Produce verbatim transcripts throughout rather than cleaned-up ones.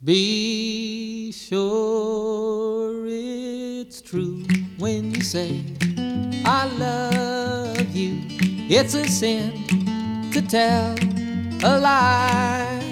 Be sure it's true when you say I love you. It's a sin to tell a lie.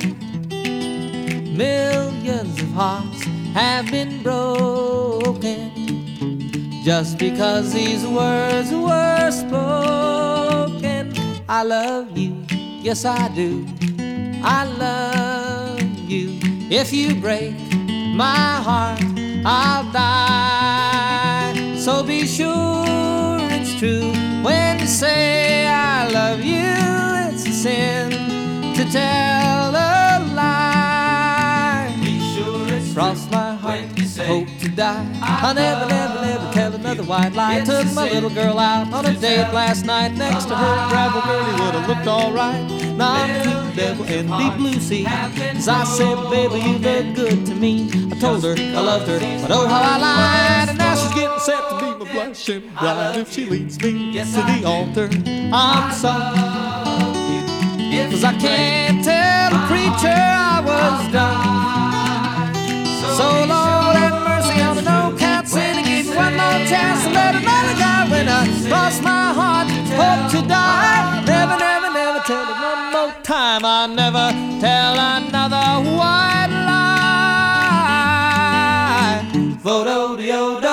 Millions of hearts have been broken just because these words were spoken. I love you, yes I do. I love you. If you break my heart, I'll die. So be sure it's true when you say I love you. It's a sin to tell a lie. Be sure it's Cross true my heart, when you say hope to die. I I'll never, love never, never tell another white lie. It's Took a my sin little girl out on a to date tell last night. Next to her, gravel girlie would have looked alright. Now I'm the cute devil in deep blue sea. As I said, baby, you look good to me. I told her I loved her, but oh how I lied. And now she's getting set to be my blushing bride if she leads me to the altar. I'm sorry, cause I can't tell the preacher I was done. So Lord have mercy on the no-count sin and give me one more chance to let another guy when I cross my heart, hope to die. Never, never, never tell it one more time. I'll never tell another white lie. Vodo-de-o-do.